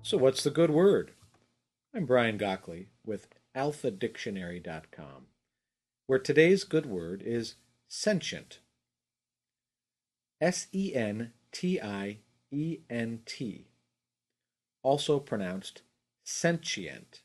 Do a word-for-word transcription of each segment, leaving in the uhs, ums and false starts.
So, what's the good word? I'm Brian Gockley with alpha dictionary dot com, where today's good word is sentient. S E N T I E N T, also pronounced sentient.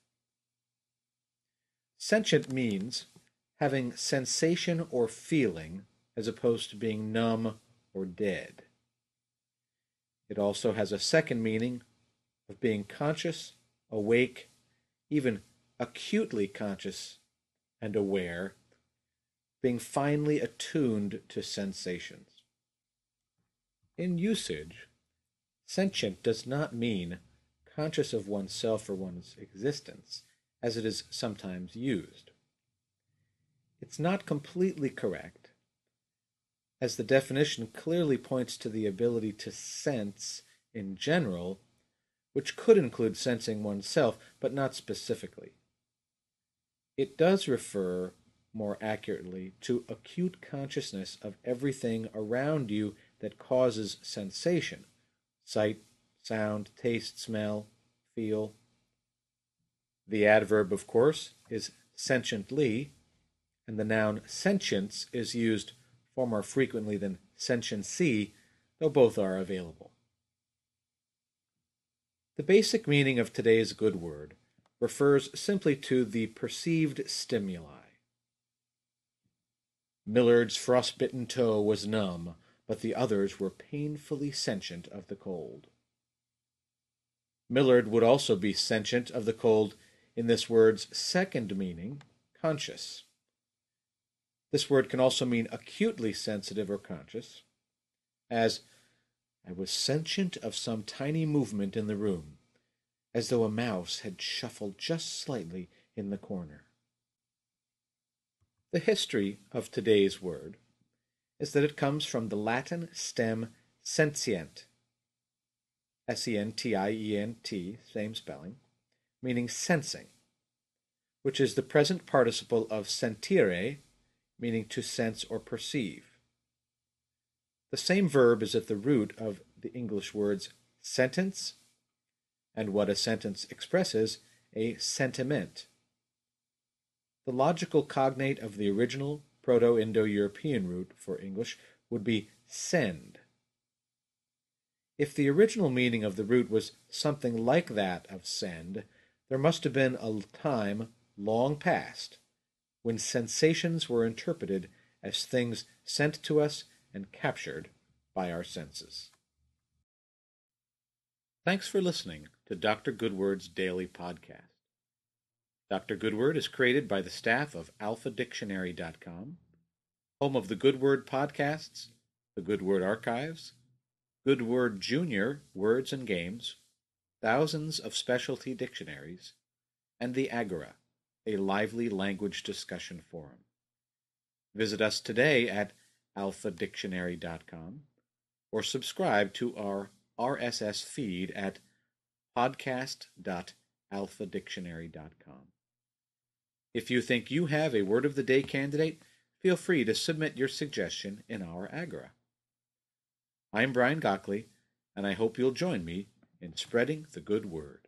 Sentient means having sensation or feeling as opposed to being numb or dead. It also has a second meaning of being conscious, awake, even acutely conscious and aware, being finely attuned to sensations. In usage, sentient does not mean conscious of oneself or one's existence, as it is sometimes used. It's not completely correct, as the definition clearly points to the ability to sense in general, which could include sensing oneself, but not specifically. It does refer more accurately to acute consciousness of everything around you that causes sensation: sight, sound, taste, smell, feel. The adverb, of course, is sentiently, and the noun sentience is used far more frequently than sentiency, though both are available. The basic meaning of today's good word refers simply to the perceived stimuli. Millard's frostbitten toe was numb, but the others were painfully sentient of the cold. Millard would also be sentient of the cold in this word's second meaning, conscious. This word can also mean acutely sensitive or conscious, as I was sentient of some tiny movement in the room, as though a mouse had shuffled just slightly in the corner. The history of today's word is that it comes from the Latin stem sentient, S E N T I E N T, same spelling, meaning sensing, which is the present participle of sentire, meaning to sense or perceive. The same verb is at the root of the English words sentence and what a sentence expresses, a sentiment. The logical cognate of the original Proto-Indo-European root for English would be send. If the original meaning of the root was something like that of send, there must have been a time long past when sensations were interpreted as things sent to us and captured by our senses. Thanks for listening to Doctor Goodword's Daily Podcast. Doctor Goodword is created by the staff of alpha dictionary dot com, home of the Goodword podcasts, the Goodword archives, Goodword Junior Words and Games, thousands of specialty dictionaries, and the Agora, a lively language discussion forum. Visit us today at alpha dictionary dot com or subscribe to our R S S feed at podcast dot alpha dictionary dot com. If you think you have a Word of the Day candidate, feel free to submit your suggestion in our Agora. I'm Brian Gockley, and I hope you'll join me in spreading the good word.